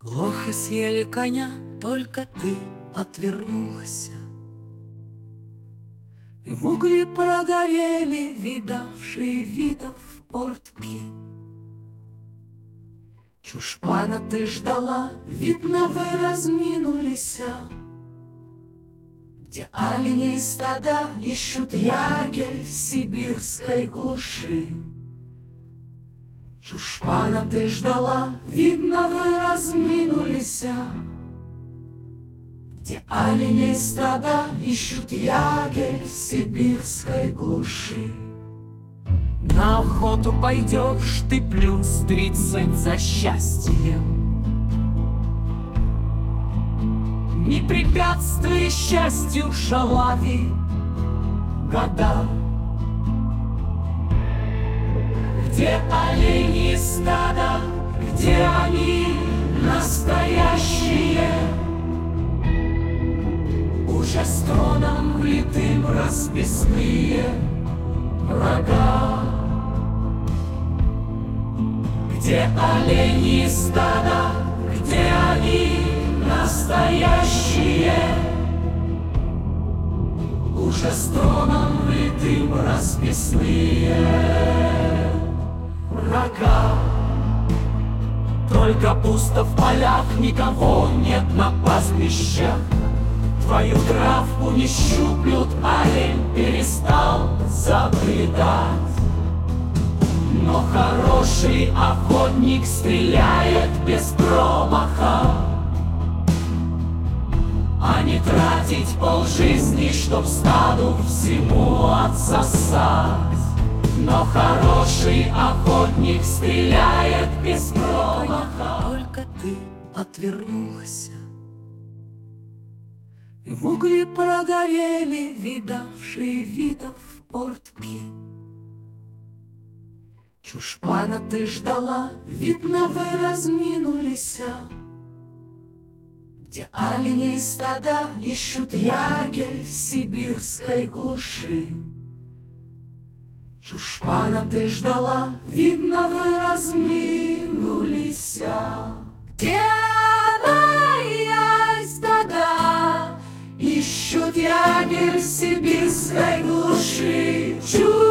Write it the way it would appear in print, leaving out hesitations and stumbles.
Лохи съели коня, только ты отвернулась. И в угли прогорели видавшие видов портки. Чушпана ты ждала, видно, вы разминулись, где олени и стада ищут ягель в сибирской глуши. Чушпана ты ждала, видно, вы разминулись, где олени и стада ищут ягель в сибирской глуши. На охоту пойдешь ты плюс 30 за счастьем. Не препятствуй счастью шалави года. Где олени и стада, где они настоящие, уже с троном влитым расписные рога. Где олени и стада, где они настоящие, уже с троном влитым расписные рога. Только пусто в полях, никого нет на пастбищах. Твою травку не щуплют, олень перестал забредать. Но хороший охотник стреляет без промаха, а не тратить полжизни, чтоб стаду всему отсосать. Но хороший охотник стреляет без промаха. Только ты отвернулась, и в угли прогорели видавшие видов портки. Чушпана ты ждала, видно, вы разминулись, где олени и стада ищут ягель в сибирской глуши. Чушпана ты ждала, видно, вы разминулись, где олени и стада ищут ягель в сибирской глуши.